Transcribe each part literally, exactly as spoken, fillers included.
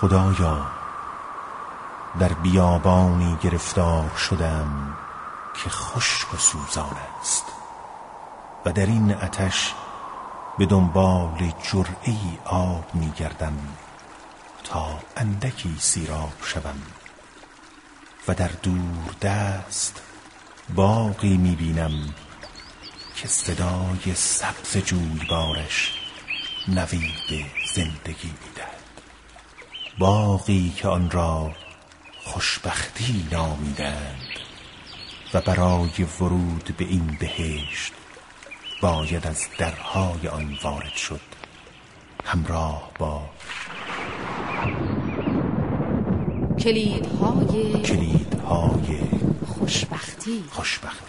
خدایا در بیابانی گرفتار شدم که خشک و سوزان است و در این آتش به دنبال جرعه‌ای آب می‌گردم تا اندکی سیراب شوم و در دور دست باغی می‌بینم که صدای سبز جویبارش نوید زندگی می‌دهد. باغی که آن را خوشبختی نامیدند و برای ورود به این بهشت باید از درهای آن وارد شد همراه با کلیدهای کلیدهای خوشبختی. خوشبختی.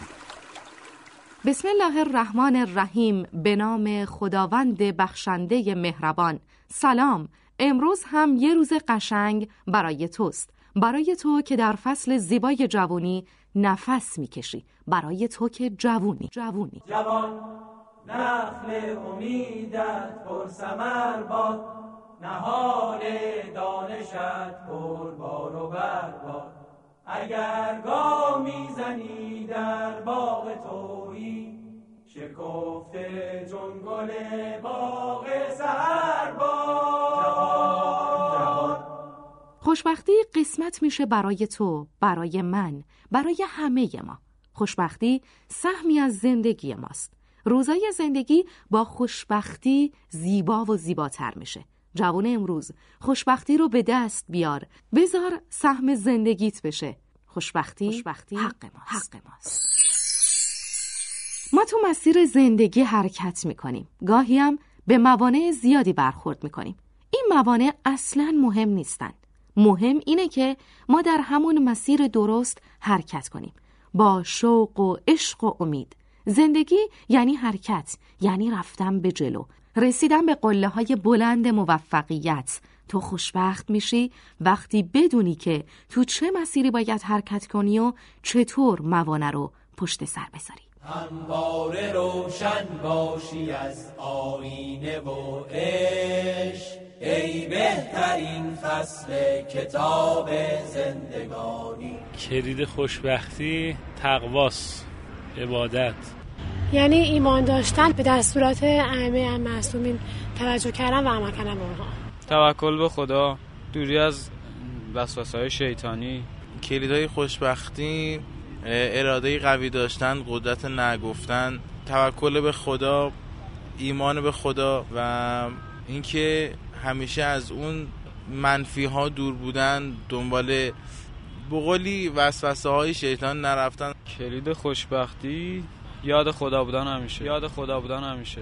بسم الله الرحمن الرحیم. به نام خداوند بخشنده مهربان. سلام. امروز هم یه روز قشنگ برای توست، برای تو که در فصل زیبای جوانی نفس میکشی، برای تو که جوونی جوونی جوان نخل امیدت پر ثمر باد، نهال دانشت پر بار و بر باد. اگر گام میزنی در باغ تویی، شکفته چون گل باغ سحر باد. جوان جوان خوشبختی قسمت میشه برای تو، برای من، برای همه ما. خوشبختی سهمی از زندگی ماست. روزای زندگی با خوشبختی زیبا و زیباتر میشه. جوان امروز خوشبختی رو به دست بیار، بذار سهم زندگیت بشه. خوشبختی, خوشبختی حق ماست. حق ماست. ما تو مسیر زندگی حرکت میکنیم، گاهی هم به موانع زیادی برخورد میکنیم. این موانع اصلاً مهم نیستن. مهم اینه که ما در همون مسیر درست حرکت کنیم، با شوق و عشق و امید. زندگی یعنی حرکت، یعنی رفتن به جلو، رسیدن به قله‌های بلند موفقیت. تو خوشبخت میشی وقتی بدونی که تو چه مسیری باید حرکت کنی و چطور موانع رو پشت سر بذاری. همواره روشن باشی از آینه و عشق، ای بهترین فصل کتاب زندگانی. کلید خوشبختی تقواست، عبادت، یعنی ایمان داشتن به دستورات ائمه معصومین، توجه کردن و عمل کردن به اونها. توکل به خدا، دوری از وسوسه‌های شیطانی. کلیدهای خوشبختی اراده قوی داشتن، قدرت نگفتن، توکل به خدا، ایمان به خدا و اینکه همیشه از اون منفی ها دور بودن، دنبال بقولی وسوسه های شیطان نرفتن. کلید خوشبختی یاد خدا بودن همیشه. یاد خدا بودن همیشه.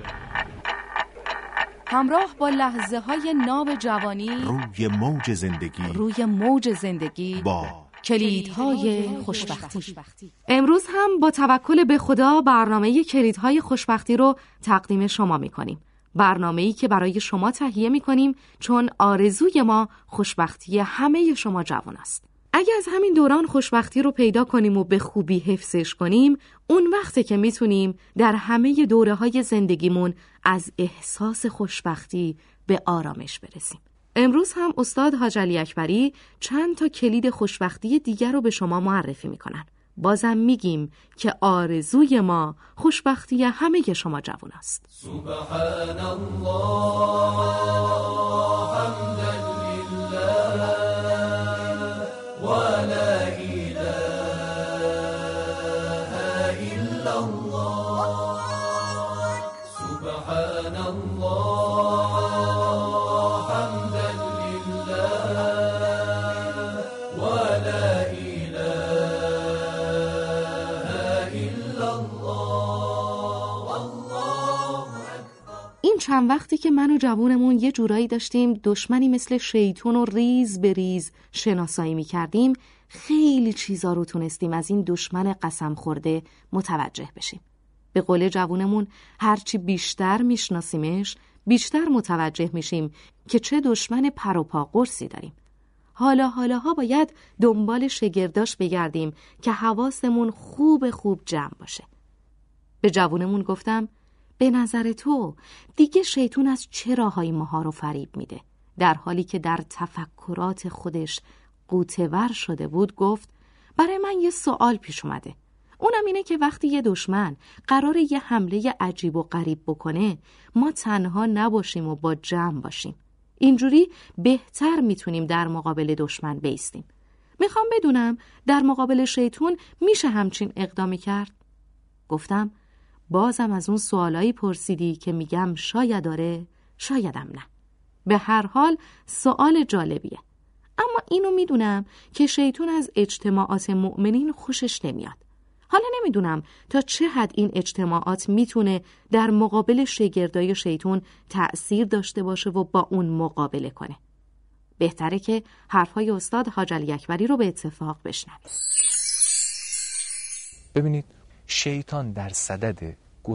همراه با لحظه های ناب جوانی، روی موج زندگی، روی موج زندگی با کلیدهای خوشبختی. امروز هم با توکل به خدا برنامه کلیدهای خوشبختی رو تقدیم شما میکنیم. برنامه‌ای که برای شما تهیه میکنیم چون آرزوی ما خوشبختی همه شما جوان است. اگه از همین دوران خوشبختی رو پیدا کنیم و به خوبی حفظش کنیم، اون وقته که میتونیم در همه دوره‌های زندگیمون از احساس خوشبختی به آرامش برسیم. امروز هم استاد حاج علی اکبری چند تا کلید خوشبختی دیگر رو به شما معرفی میکنن. بازم میگیم که آرزوی ما خوشبختی همه شما جوان است. سبحان الله حمدا لله و لا اله الا الله. سبحان الله حمدا لله و لا اله الا الله. الله اکبر. این چند وقتی که من و جوونمون یه جورایی داشتیم دشمنی مثل شیطون و ریز به ریز شناسایی می کردیم، خیلی چیزا رو تونستیم از این دشمن قسم خورده متوجه بشیم. به قول جوونمون هرچی بیشتر میشناسیمش بیشتر متوجه میشیم که چه دشمن پر و پا قرصی داریم. حالا حالاها باید دنبال شگرداش بگردیم که حواسمون خوب خوب جمع باشه. به جوونمون گفتم به نظر تو دیگه شیطون از چه راهایی ماها رو فریب میده؟ در حالی که در تفکرات خودش غوطه‌ور شده بود گفت برای من یه سوال پیش اومده. اونم اینه که وقتی یه دشمن قراره یه حمله عجیب و غریب بکنه، ما تنها نباشیم و با جمع باشیم. اینجوری بهتر میتونیم در مقابل دشمن بایستیم. میخوام بدونم در مقابل شیطون میشه همچین اقدامی کرد؟ گفتم بازم از اون سوالایی پرسیدی که میگم شاید آره، شایدم نه. به هر حال سوال جالبیه. اما اینو میدونم که شیطون از اجتماعات مؤمنین خوشش نمیاد. حالا نمیدونم تا چه حد این اجتماعات میتونه در مقابل شاگردای شیطون تأثیر داشته باشه و با اون مقابله کنه. بهتره که حرفهای استاد حاج علی اکبری رو به اتفاق بشنویم. ببینید، شیطان در صدد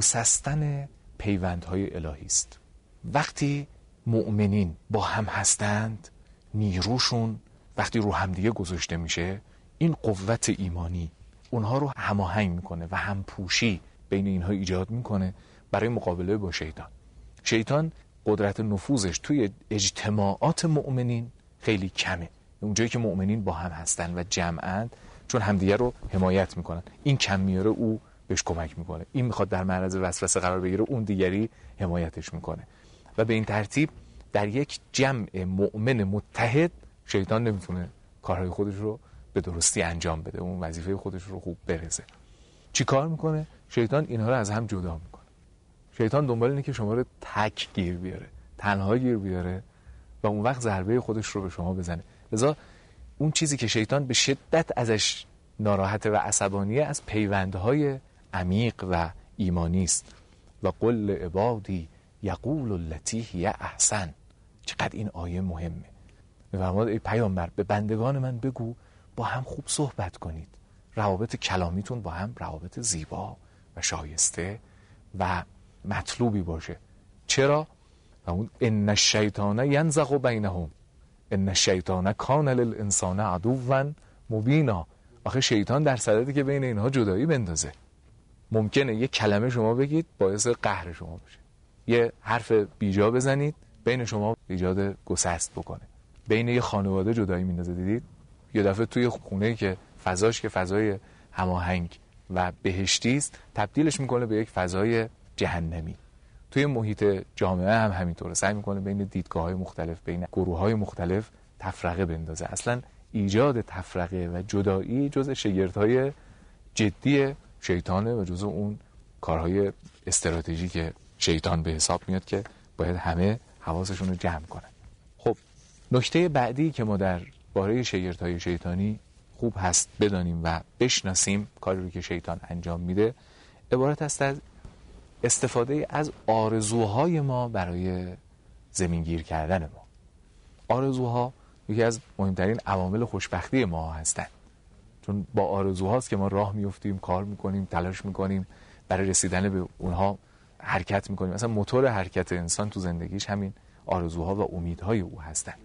گسستن پیوندهای الهی است. وقتی مؤمنین با هم هستند، نیروشون وقتی رو همدیگه گذاشته میشه، این قوت ایمانی اونها رو هماهنگ میکنه و همپوشی بین اینها ایجاد میکنه برای مقابله با شیطان. شیطان قدرت نفوذش توی اجتماعات مؤمنین خیلی کمه. اونجایی که مؤمنین با هم هستن و جمعند، چون همدیگه رو حمایت میکنن، این کم میاره او بهش کمک میکنه، این میخواد در معرض وسوسه قرار بگیره، اون دیگری حمایتش میکنه و به این ترتیب در یک جمع مؤمن متحد شیطان نمیتونه کارهای خودش رو به درستی انجام بده، اون وظیفه خودش رو خوب برسه. چی کار میکنه؟ شیطان اینها رو از هم جدا میکنه. شیطان دنبال اینه که شما رو تک گیر بیاره، تنها گیر بیاره و اون وقت ضربه خودش رو به شما بزنه. لذا اون چیزی که شیطان به شدت ازش ناراحته و عصبانیه از پیوندهای عمیق و ایمانی است. و قل عبادی یقول التی هی احسن. چقدر این آیه مهمه. میفرماد ای پیامبر، به بندگان من بگو با هم خوب صحبت کنید، روابط کلامیتون با هم روابط زیبا و شایسته و مطلوبی باشه. چرا؟ اون ان الشیطان ینزغ بینهم ان الشیطان کان للانسان عدوا مبینا. آخه شیطان در صددی که بین اینها جدایی بندازه. ممکنه یه کلمه شما بگید باعث قهر شما بشه، یه حرف بیجا بزنید بین شما ایجاد گسست بکنه، بین یه خانواده جدایی میندازه. دیدید یه دفعه توی خونه‌ای که فضاش که فضای هماهنگ و بهشتی است، تبدیلش میکنه به یک فضای جهنمی. توی محیط جامعه هم همینطوره، سعی میکنه بین دیدگاه‌های مختلف، بین گروه‌های مختلف تفرقه بندازه. اصلا ایجاد تفرقه و جدایی جزء شگردهای جدی شیطانه و جزء اون کارهای استراتژیک شیطان به حساب میاد که باید همه حواسشون رو جمع کنن. خب نکته بعدی که ما در باره شگردهای شیطانی خوب هست بدانیم و بشناسیم کاری رو که شیطان انجام میده، عبارت است از استفاده از آرزوهای ما برای زمینگیر کردن ما. آرزوها یکی از مهمترین عوامل خوشبختی ما هستند، چون با آرزوهاست که ما راه میفتیم، کار میکنیم، تلاش میکنیم، برای رسیدن به اونها حرکت میکنیم. مثلا موتور حرکت انسان تو زندگیش همین آرزوها و امیدهای او هستند.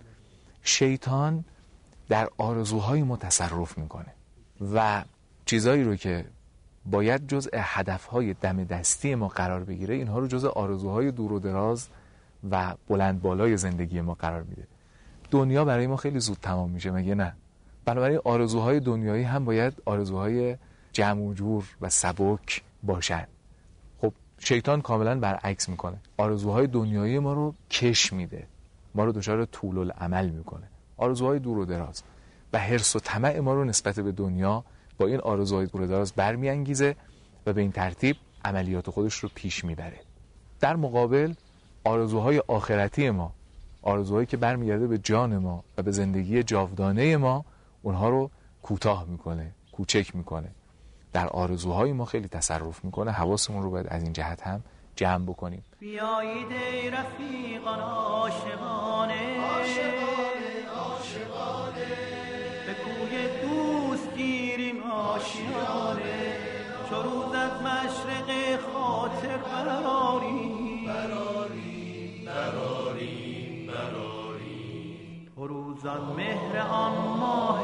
شیطان در آرزوهای ما تصرف میکنه و چیزایی رو که باید جزء هدفهای دم دستی ما قرار بگیره، اینها رو جزء آرزوهای دور و دراز و بلند بالای زندگی ما قرار میده. دنیا برای ما خیلی زود تمام میشه، مگه نه؟ بنابراین آرزوهای دنیایی هم باید آرزوهای جمع و جور و سبک باشن. خب شیطان کاملا برعکس میکنه، آرزوهای دنیایی ما رو کش میده، ما رو دچار طول الامل میکنه. آرزوهای دور و دراز و حرص و طمع ما رو نسبت به دنیا با این آرزوهای دور و دراز برمیانگیزه و به این ترتیب عملیات خودش رو پیش میبره. در مقابل آرزوهای آخرتی ما، آرزوهایی که برمیگرده به جان ما و به زندگی جاودانه ما، اونها رو کوتاه میکنه، کوچک میکنه، در آرزوهای ما خیلی تصرف میکنه. حواسمون رو باید از این جهت هم جمع بکنیم. بیایید ای رفیقان عاشقانه عاشقانه عاشقانه به کوی دوست گیریم آشیانه، چو روز از مشرق خاطر براریم براریم براریم براریم فروزان مهر آن ماه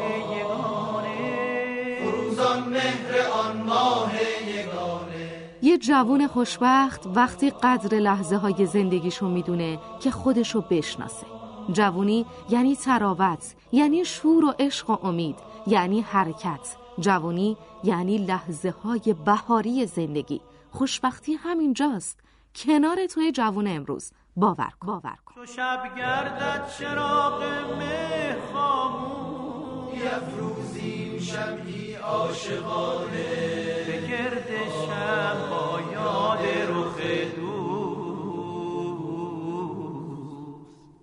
یگانه فروزان مهر آن ماه یگانه. یه جوون خوشبخت وقتی قدر لحظه های زندگیشو میدونه که خودشو بشناسه، جوونی یعنی تراوت، یعنی شور و عشق و امید، یعنی حرکت. جوونی یعنی لحظه های بهاری زندگی. خوشبختی همینجاست، کنار توی جوون امروز. باور کن باور کن. تو شب گردد چراغ مه خاموش، یفروزیم شمعی عاشقانه، به گرد شب با یاد رخ دوست،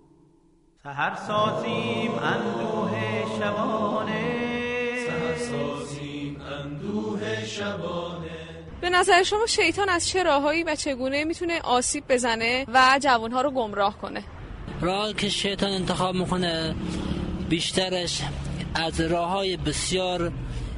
سحر سازیم اندوه شبانه، سحر سازیم اندوه شبانه. به نظر شما شیطان از چه راهایی و چگونه میتونه آسیب بزنه و جوانها رو گمراه کنه؟ راهی که شیطان انتخاب میکنه بیشترش از راههای بسیار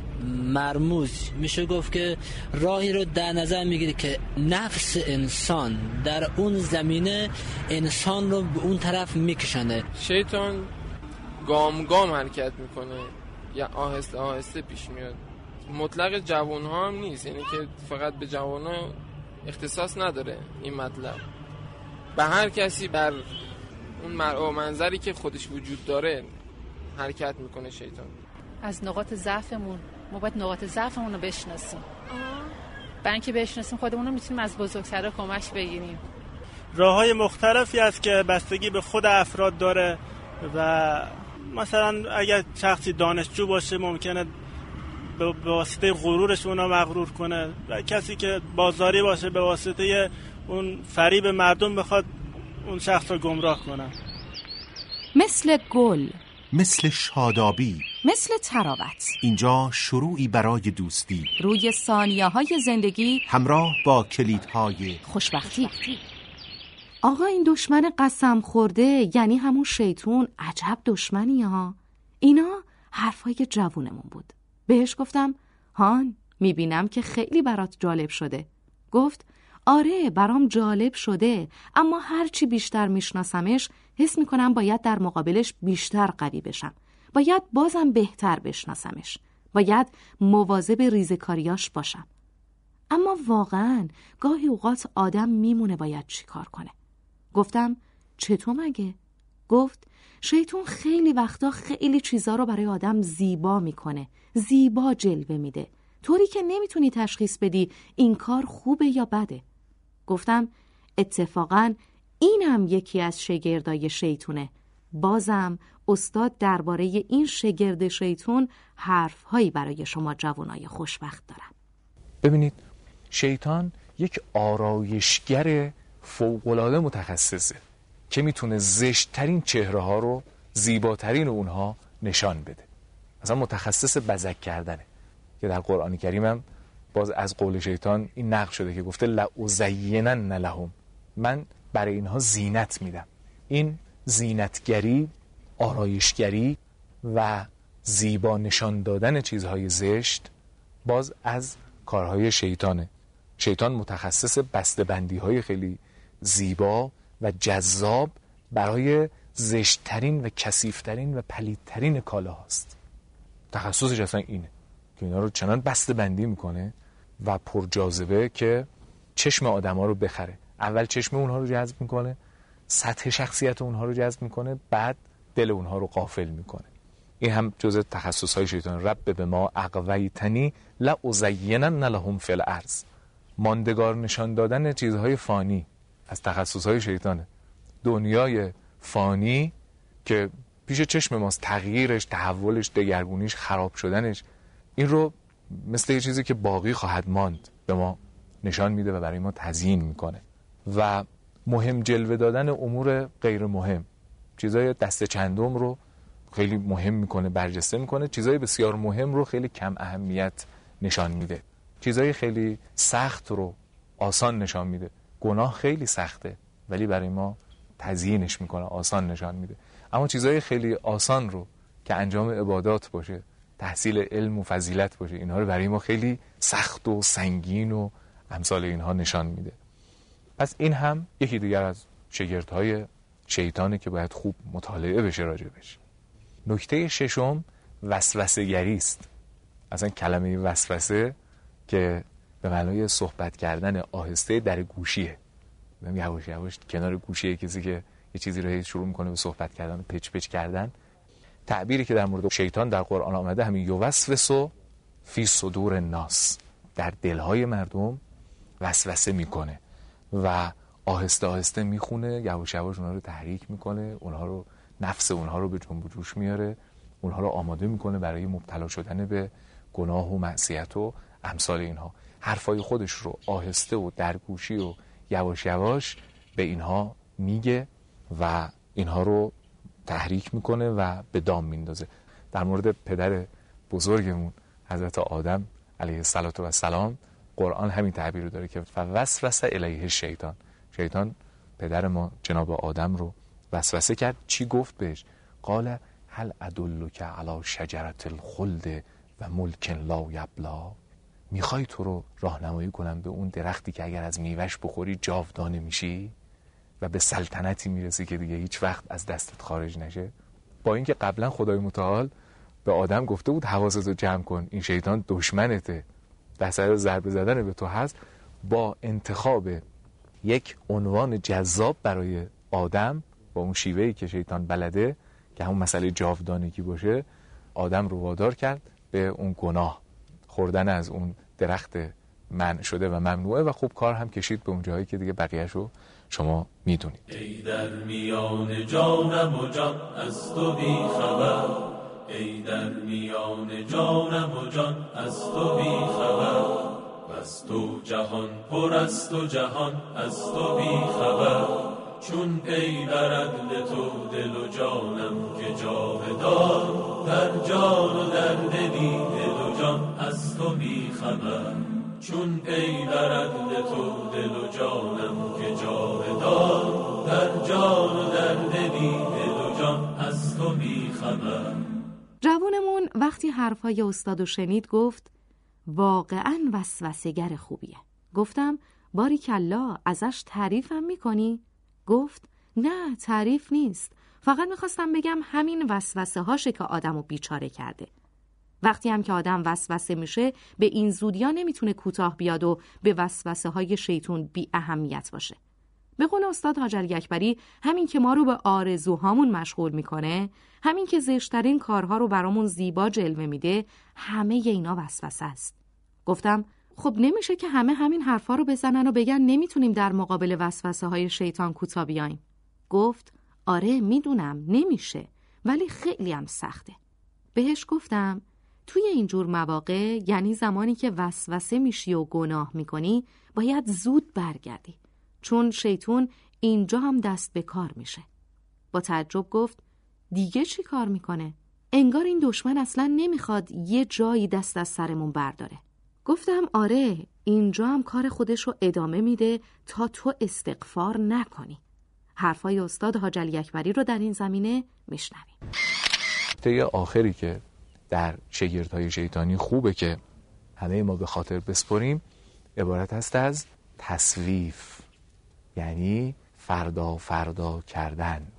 مرموز میشه گفت که راهی رو در نظر میگیره که نفس انسان در اون زمینه انسان رو به اون طرف میکشنه. شیطان گام گام حرکت میکنه یا آهسته آهسته پیش میاد. مطلق جوان ها هم نیست، یعنی که فقط به جوان ها اختصاص نداره این مطلب. به هر کسی بر اون مرء منظری که خودش وجود داره حرکت میکنه شیطان. از نقاط ضعفمون ما باید نقاط ضعفمون رو بشناسیم. برای اینکه بشناسیم خودمون رو میتونیم از بزرگترها کمک بگیریم. راه‌های مختلفی هست که بستگی به خود افراد داره و مثلا اگر شخصی دانشجو باشه ممکنه به واسطه غرورش اونا مغرور کنه و کسی که بازاری باشه به واسطه اون فریب مردم بخواد اون شخص رو گمراه کنه. مثل گل، مثل شادابی، مثل تراوت. اینجا شروعی برای دوستی روی ثانیه‌های زندگی همراه با کلیدهای خوشبختی. آقا این دشمن قسم خورده یعنی همون شیطون عجب دشمنی ها. اینا حرفای جوونمون بود. بهش گفتم هان میبینم که خیلی برات جالب شده. گفت آره برام جالب شده، اما هرچی بیشتر میشناسمش حس میکنم باید در مقابلش بیشتر قوی بشم. باید بازم بهتر بشناسمش. باید مواظب ریزکاریاش باشم. اما واقعاً گاهی اوقات آدم میمونه باید چی کار کنه. گفتم چطور مگه؟ گفت شیطون خیلی وقتا خیلی چیزا رو برای آدم زیبا میکنه، زیبا جلوه میده، طوری که نمیتونی تشخیص بدی این کار خوبه یا بده. گفتم اتفاقاً اینم یکی از شگردای شیطونه. بازم استاد درباره این شگرد شیطون حرفهایی برای شما جوانای خوشبخت دارم. ببینید شیطان یک آرایشگر فوق‌العاده متخصصه که میتونه زشت‌ترین چهره ها رو زیباترین اونها نشان بده. مثلا متخصص بزک کردنه که در قرآن کریم هم باز از قول شیطان این نقل شده که گفته لأزینن لهم، من برای اینها زینت میدم. این زینتگری، آرایشگری و زیبا نشان دادن چیزهای زشت باز از کارهای شیطانه. شیطان متخصص بسته‌بندی های خیلی زیبا و جذاب برای زشتترین و کثیف‌ترین و پلیدترین کالا هاست. تخصصش اصلا اینه که اینا رو چنان بسته‌بندی میکنه و پرجاذبه که چشم آدم ها رو بخره. اول چشم اونها رو جذب میکنه، سطح شخصیت اونها رو جذب میکنه، بعد دل اونها رو غافل میکنه. این هم جزء تخصص‌های شیطان. رب به ما اغویتنی لأزینن لهم فی الارض، ماندگار نشان دادن چیزهای فانی از تخصص‌های شیطانه. دنیای فانی که پیش چشم ماست، تغییرش، تحولش، دگرگونیش، خراب شدنش، این رو مثل یه چیزی که باقی خواهد ماند به ما نشان میده و برای ما تزیین میکنه. و مهم جلوه دادن امور غیر مهم، چیزای دست چندم رو خیلی مهم میکنه، برجسته میکنه. چیزای بسیار مهم رو خیلی کم اهمیت نشان میده. چیزای خیلی سخت رو آسان نشان میده. گناه خیلی سخته ولی برای ما تزیینش میکنه، آسان نشان میده. اما چیزای خیلی آسان رو که انجام عبادات باشه، تحصیل علم و فضیلت باشه، اینها رو برای ما خیلی سخت و سنگین و امثال اینها نشان میده. پس این هم یکی دیگر از شگردهای شیطانه که باید خوب مطالعه بشه راجبش. نکته ششم وسوسه گری است. اصلا کلمه وسوسه که به معنای صحبت کردن آهسته در گوشیه. یواش یواش کنار گوشی کسی که یه چیزی رو شروع میکنه به صحبت کردن، پچ پچ کردن. تعبیری که در مورد شیطان در قرآن آمده همین یوسوس فی صدور الناس، در دلهای مردم وسوسه میکنه و آهسته آهسته میخونه، یواش یواش اونها رو تحریک میکنه، اونها رو نفس اونها رو به جنب و جوش میاره، اونها رو آماده میکنه برای مبتلا شدن به گناه و معصیت و امثال اینها. حرفای خودش رو آهسته و درگوشی و یواش یواش به اینها میگه و اینها رو تحریک میکنه و به دام میندازه. در مورد پدر بزرگمون حضرت آدم علیه السلام قرآن همین تعبیر رو داره که فوسوس الیه شیطان، شیطان پدر ما جناب آدم رو وسوسه کرد. چی گفت بهش؟ قال هل ادلک علی شجرة الخلد و ملک لا یبلی، میخوای تو رو راهنمایی کنم به اون درختی که اگر از میوهش بخوری جاودانه میشی و به سلطنتی میرسی که دیگه هیچ وقت از دستت خارج نشه؟ با اینکه قبلا خدای متعال به آدم گفته بود حواستو جمع کن، این شیطان دشمنته، دست از ضربه زدن به تو هست، با انتخاب یک عنوان جذاب برای آدم با اون شیوهی که شیطان بلده که همون مسئله جاودانگی باشه، آدم رو وادار کرد به اون گناه، خوردن از اون درخت منع شده و ممنوعه و خوب کار هم کشید به اون جایی که دیگه بقیه‌اش رو شما میدونید. ای در میان جانم و جان از تو بی خبر، ای در میان جانم و جان از تو بی خبر، از تو جهان پر است و جهان از تو بی خبر، چون پی برد به تو دل و جانم که جاودان، در جان و در دلی دل و جان از تو بی خبر، چون پی برد به تو دل و جانم که جاودان، در جان و در دلی دل و جان از تو بی خبر. جوانمون وقتی حرفای استادو شنید گفت واقعاً وسوسه‌گر خوبیه. گفتم باریکالله، ازش تعریفم میکنی؟ گفت نه تعریف نیست، فقط میخواستم بگم همین وسوسه هاشه که آدمو بیچاره کرده. وقتی هم که آدم وسوسه میشه به این زودیا نمیتونه کوتاه بیاد و به وسوسه های شیطون بی اهمیت باشه. به قول استاد حاج علی اکبری، همین که ما رو به آرزوهامون مشغول میکنه، همین که زشترین کارها رو برامون زیبا جلوه میده، همه اینا وسوسه است. گفتم خب نمیشه که همه همین حرفا رو بزنن و بگن نمیتونیم در مقابل وسوسه های شیطان کوتاه بیایم. گفت آره میدونم نمیشه، ولی خیلی هم سخته. بهش گفتم توی اینجور مواقع، یعنی زمانی که وسوسه میشی و گناه میکنی، باید زود برگردی، چون شیطون اینجا هم دست به کار میشه. با تعجب گفت دیگه چی کار میکنه؟ انگار این دشمن اصلا نمیخواد یه جایی دست از سرمون برداره. گفتم آره، اینجا هم کار خودش رو ادامه میده تا تو استغفار نکنی. حرفای استاد حاج علی اکبری رو در این زمینه میشنویم. نکته آخری که در شگردهای شیطانی خوبه که همه ما به خاطر بسپریم عبارت هست از تسویف، یعنی فردا فردا کردن.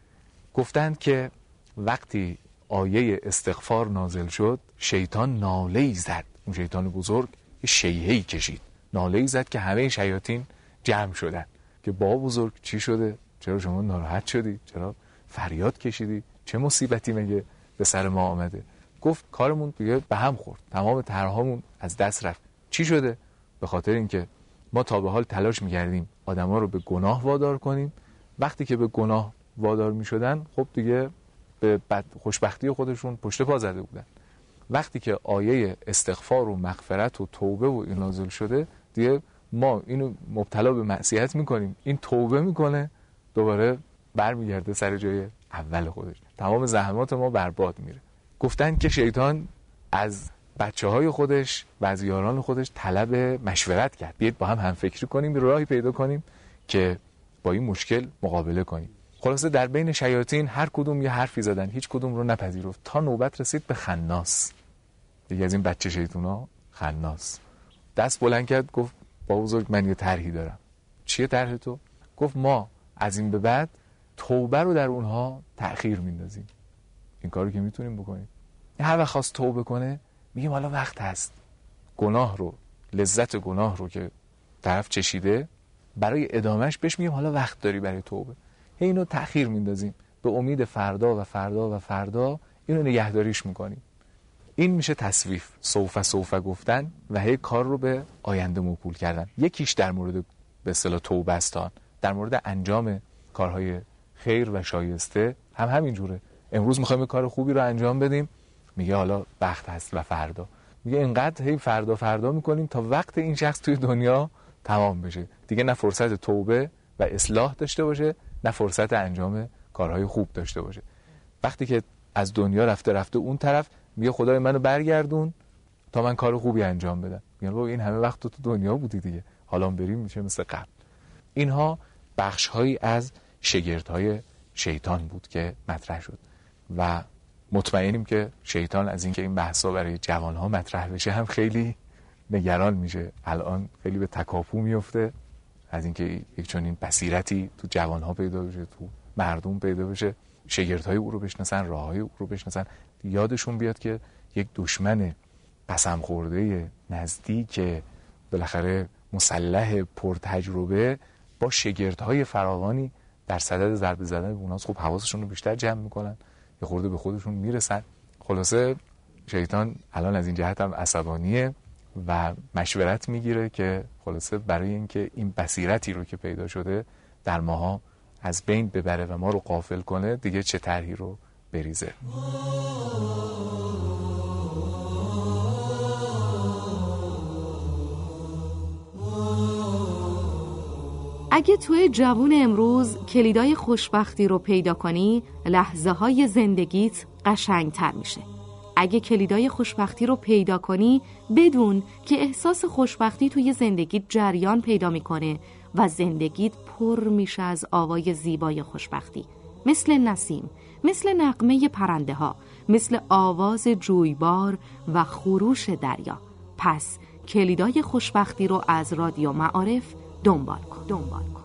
گفتند که وقتی آیه استغفار نازل شد، شیطان ناله‌ای زد. اون شیطان بزرگ یه شیهه‌ای کشید، ناله‌ای زد که همه شیاطین جمع شدن که با بزرگ چی شده؟ چرا شما ناراحت شدی؟ چرا فریاد کشیدی؟ چه مصیبتی مگه به سر ما آمده؟ گفت کارمون دیگه به هم خورد، تمام طرحامون از دست رفت. چی شده؟ به خاطر اینکه ما تا به حال تلاش می‌کردیم آدما رو به گناه وادار کنیم. وقتی که به گناه وادار می‌شدن، خب دیگه به بد خوشبختی خودشون پشت پا زده بودن. وقتی که آیه استغفار و مغفرت و توبه و این نازل شده، دیگه ما اینو مبتلا به معصیت می‌کنیم، این توبه می‌کنه، دوباره برمیگرده سر جای اول خودش، تمام زحمات ما برباد میره. گفتن که شیطان از بچه‌های خودش و از یاران خودش طلب مشورت کرد، بیاید با هم همفکری کنیم، راهی پیدا کنیم که با این مشکل مقابله کنیم. خلاصه در بین شیاطین هر کدوم یه حرفی زدن، هیچ کدوم رو نپذیرفت تا نوبت رسید به خناس، دیگه از این بچه شیطونا خناس. دست بلند کرد گفت با بزرگ من یه طرحی دارم. چیه طرح تو؟ گفت ما از این به بعد توبه رو در اونها تأخیر میندازیم. این کارو که میتونیم بکنیم. هر وقت خواست توبه کنه میگیم حالا وقت هست. گناه رو، لذت گناه رو که طرف چشیده، برای ادامهش بهش میگیم حالا وقت داری برای توبه. هی اینو تأخیر میندازیم به امید فردا و فردا و فردا اینو نگهداریش میکنیم. این میشه تسویف، سوف سوف گفتن و هی کار رو به آینده موکول کردن. یکیش در مورد به اصطلاح توبه است، در مورد انجام کارهای خیر و شایسته هم همینجوره. امروز میخوایم کار خوبی رو انجام بدیم، میگه حالا وقت هست و فردا. میگه اینقدر هی فردا فردا میکنیم تا وقت این شخص توی دنیا تمام بشه، دیگه نه فرصت توبه و اصلاح داشته باشه، نه فرصت انجام کارهای خوب داشته باشه. وقتی که از دنیا رفته رفته اون طرف، میگه خدای منو برگردون تا من کار خوبی انجام بدم. میگه بابا این همه وقت تو, تو دنیا بودی دیگه، حالا بریم میشه مثل قبل. اینها بخش‌هایی از شگردهای شیطان بود که مطرح شد و مطمئنیم که شیطان از اینکه این بحثا برای جوانها مطرح بشه هم خیلی نگران میشه. الان خیلی به تکاپو میفته از اینکه یک چنین بصیرتی تو جوانها پیدا بشه، تو مردم پیدا بشه، شگردهای او رو بشناسن، راههای او رو بشناسن، یادشون بیاد که یک دشمن قسم خورده نزدیک بالاخره مسلح پرتجربه با شگردهای فراوانی در صدد ضربه زدن به اوناست. خب حواسشون رو بیشتر جمع میکنن، یه خورده به خودشون میرسن. خلاصه شیطان الان از این جهت هم عصبانیه و مشورت میگیره که خلاصه برای اینکه این بصیرتی رو که پیدا شده در ماها از بین ببره و ما رو غافل کنه، دیگه چه طرحی رو بریزه. اگه توی جوون امروز کلیدای خوشبختی رو پیدا کنی، لحظه های زندگیت قشنگتر میشه. اگه کلیدای خوشبختی رو پیدا کنی، بدون که احساس خوشبختی توی زندگیت جریان پیدا میکنه و زندگیت پر میشه از آوای زیبای خوشبختی، مثل نسیم، مثل نغمه پرنده ها، مثل آواز جویبار و خروش دریا. پس کلیدای خوشبختی رو از رادیو معارف دنبال کن دنبال کن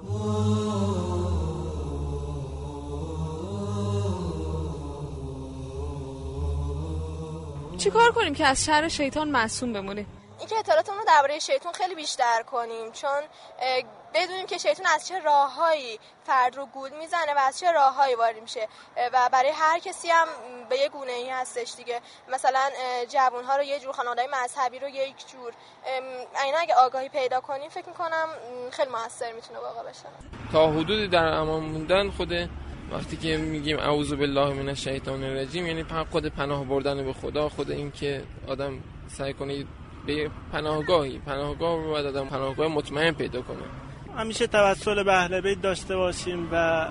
چی کار کنیم که از شر شیطان معصوم بمونیم؟ اینکه اطلاعاتمون رو درباره شیطان خیلی بیشتر کنیم، چون بدونیم که شیطان از چه راههایی فرد رو گول میزنه و از چه راههایی وارد میشه و برای هر کسی هم به یه گونه ای هستش دیگه. مثلا جوانها رو یه جور، خانواده‌های مذهبی رو یک جور. اینا اگه آگاهی پیدا کنیم فکر میکنم خیلی موثر میتونه واقع بشه. تا حدودی در امان موندن خود وقتی که میگیم اعوذ بالله من الشیطان الرجیم، یعنی خود پناه بردن به خدا، خود این که آدم سعی کنه به پناهگاهی پناهگاه رو باید آدم پناهگاه مطمئن پیدا کنه. همیشه توسل به اهل بیت داشته باشیم و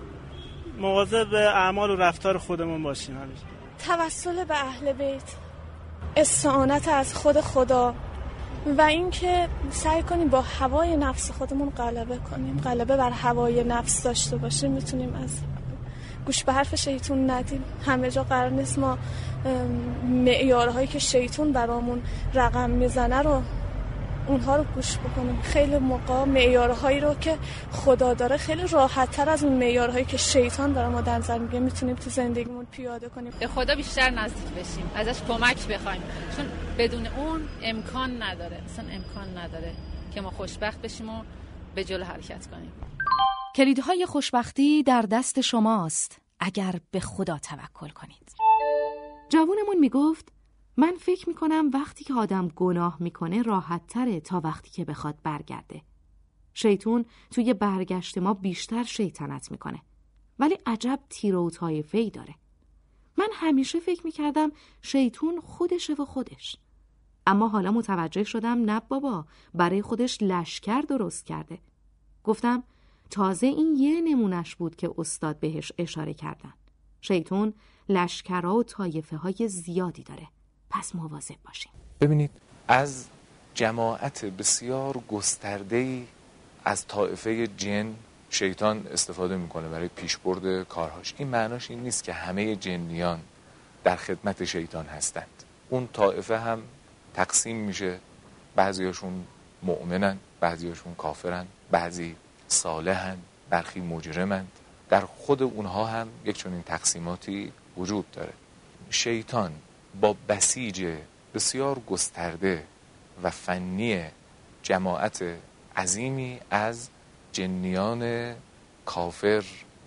مواظب به اعمال و رفتار خودمون باشیم. همیشه توسل به اهل بیت، استعانت از خود خدا و اینکه سعی کنیم با هوای نفس خودمون غلبه کنیم، غلبه بر هوای نفس داشته باشیم، میتونیم از گوش به حرف شیطان ندیم. همه جا قرار نیست ما معیارهایی که شیطان برامون رقم میزنه رو اونها رو گوش بکنیم. خیلی موقع معیارهایی رو که خدا داره خیلی راحت تر از اون معیارهایی که شیطان داره ما در نظر میگه میتونیم تو زندگیمون پیاده کنیم. به خدا بیشتر نزدیک بشیم، ازش کمک بخوایم، چون بدون اون امکان نداره، اصلا امکان نداره که ما خوشبخت بشیم و به جلو حرکت کنیم. کلیدهای خوشبختی در دست شماست اگر به خدا توکل کنید. جوونمون میگفت من فکر میکنم وقتی که آدم گناه میکنه راحت تره تا وقتی که بخواد برگرده. شیطون توی برگشت ما بیشتر شیطنت میکنه، ولی عجب تیر و طایفه‌ای داره. من همیشه فکر میکردم شیطون خودشه و خودش، اما حالا متوجه شدم نه بابا، برای خودش لشکر درست کرده. گفتم تازه این یه نمونش بود که استاد بهش اشاره کردن. شیطون لشکرها و طایفه های زیادی داره، پس مواظب باشیم. ببینید از جماعت بسیار گسترده‌ای از طایفه جن شیطان استفاده میکنه برای پیشبرد کارهاش. این معناش این نیست که همه جنیان در خدمت شیطان هستند. اون طایفه هم تقسیم میشه، بعضیاشون مؤمنن، بعضیاشون کافرن، بعضی صالحن، برخی مجرمن. در خود اونها هم یک چنین تقسیماتی وجود داره. شیطان با بسیج بسیار گسترده و فنی جماعت عظیمی از جنیان کافر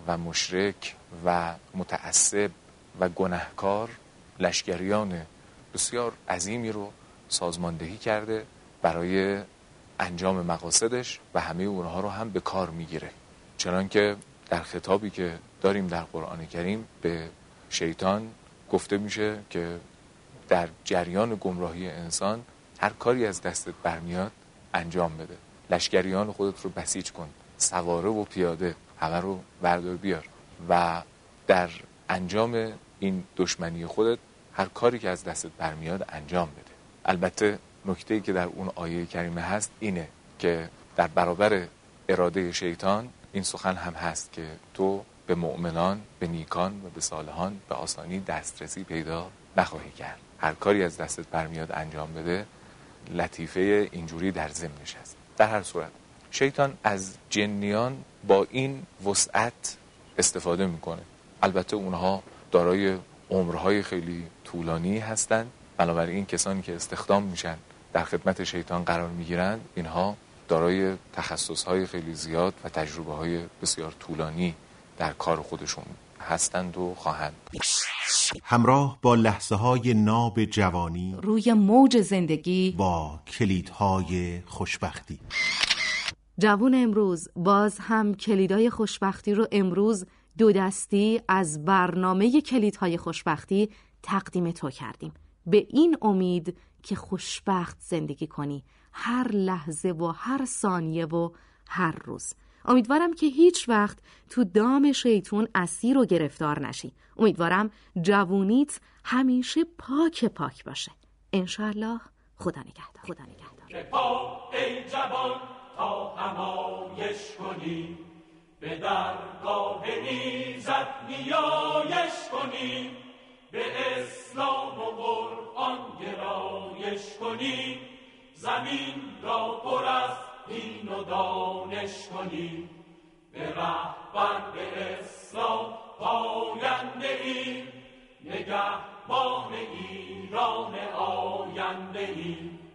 و مشرک و متعصب و گناهکار لشکریان بسیار عظیمی رو سازماندهی کرده برای انجام مقاصدش و همه اونها رو هم به کار میگیره. چنانکه در خطابی که داریم در قرآن کریم به شیطان گفته میشه که در جریان گمراهی انسان هر کاری از دستت برمیاد انجام بده. لشکریان خودت رو بسیج کن، سواره و پیاده همه رو بردار بیار و در انجام این دشمنی خودت هر کاری که از دستت برمیاد انجام بده. البته نکته‌ای که در اون آیه کریمه هست اینه که در برابر اراده شیطان این سخن هم هست که تو به مؤمنان، به نیکان و به صالحان به آسانی دسترسی پیدا نخواهی کرد. هر کاری از دستت برمیاد انجام بده. لطیفه اینجوری در ضمنش هست. در هر صورت شیطان از جنیان با این وسعت استفاده میکنه. البته اونها دارای عمرهای خیلی طولانی هستند، بنابراین کسانی که استخدام میشن در خدمت شیطان قرار میگیرند اینها دارای تخصصهای خیلی زیاد و تجربه‌های بسیار طولانی در کار خودشون هستند و خواهند. همراه با لحظه‌های ناب جوانی روی موج زندگی با کلیدهای خوشبختی. جوان امروز باز هم کلیدهای خوشبختی رو امروز دو دستی از برنامه کلیدهای خوشبختی تقدیم تو کردیم، به این امید که خوشبخت زندگی کنی هر لحظه و هر ثانیه و هر روز. امیدوارم که هیچ وقت تو دام شیطون اسیر و گرفتار نشی. امیدوارم جوونیت همیشه پاک پاک باشه. انشالله. خدا نگهدار. خدا نگهدار. که پا ای جوان تا همایش کنی، به درگاه ایزد نیایش کنی، به اسلام و قرآن گرایش کنی، زمین را پر از دین و دانش کنی، به رهبر به اسلام پاینده ای، نگهبان ایران آینده ای.